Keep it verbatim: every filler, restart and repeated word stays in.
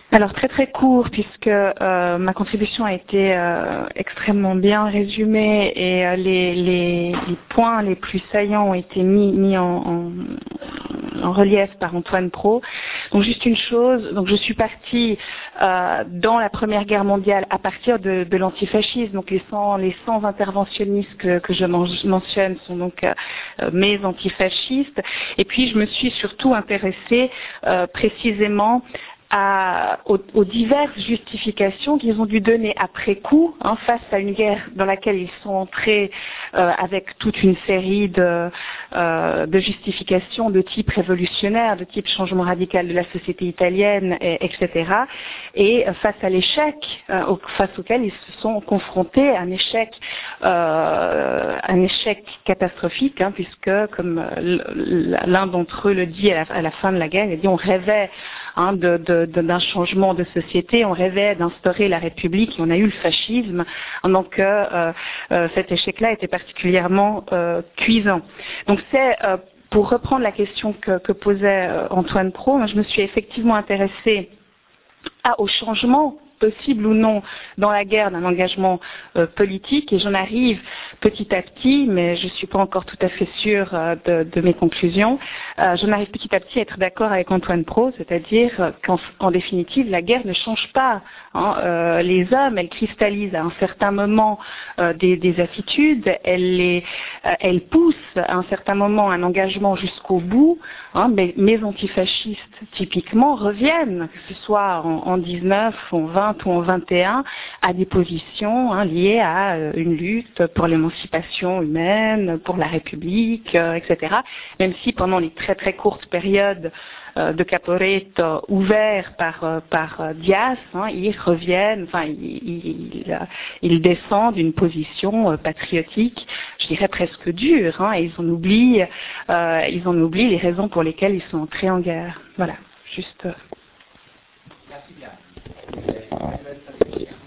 Alors très très court puisque euh, ma contribution a été euh, extrêmement bien résumée et euh, les, les, les points les plus saillants ont été mis, mis en, en, en relief par Antoine Pro. Donc juste une chose, donc je suis partie euh, dans la Première Guerre mondiale à partir de, de l'antifascisme. Donc les cent, les cent interventionnistes que, que je mentionne sont donc euh, mes antifascistes. Et puis je me suis surtout intéressée euh, précisément À, aux, aux diverses justifications qu'ils ont dû donner après coup, hein, face à une guerre dans laquelle ils sont entrés euh, avec toute une série de, euh, de justifications de type révolutionnaire, de type changement radical de la société italienne, et, etc. Et euh, face à l'échec, euh, au, face auquel ils se sont confrontés, un échec, euh, un échec catastrophique, hein, puisque, comme l'un d'entre eux le dit à la, à la fin de la guerre, il dit on rêvait hein, de, de d'un changement de société, on rêvait d'instaurer la République et on a eu le fascisme, donc euh, euh, cet échec-là était particulièrement euh, cuisant. Donc c'est, euh, pour reprendre la question que, que posait euh, Antoine Pro, moi, je me suis effectivement intéressée à, au changement possible ou non dans la guerre d'un engagement euh, politique et j'en arrive petit à petit, mais je ne suis pas encore tout à fait sûre euh, de, de mes conclusions, euh, j'en arrive petit à petit à être d'accord avec Antoine Pro, c'est-à-dire euh, qu'en en définitive la guerre ne change pas hein, euh, les hommes, elle cristallise à un certain moment euh, des, des attitudes, elle, les, euh, elle pousse à un certain moment un engagement jusqu'au bout, hein, mais mes antifascistes typiquement reviennent, que ce soit en, en dix-neuf, en vingt ou en vingt et un, à des positions hein, liées à euh, une lutte pour l'émancipation humaine, pour la République, euh, et cetera. Même si pendant les très très courtes périodes euh, de Caporetto ouverts par euh, par euh, Dias, hein, ils reviennent, enfin ils, ils, ils descendent d'une position euh, patriotique, je dirais presque dure, hein, et ils en oublient, euh, ils en oublient les raisons pour lesquelles ils sont entrés en guerre. Voilà, juste. Euh... Merci bien.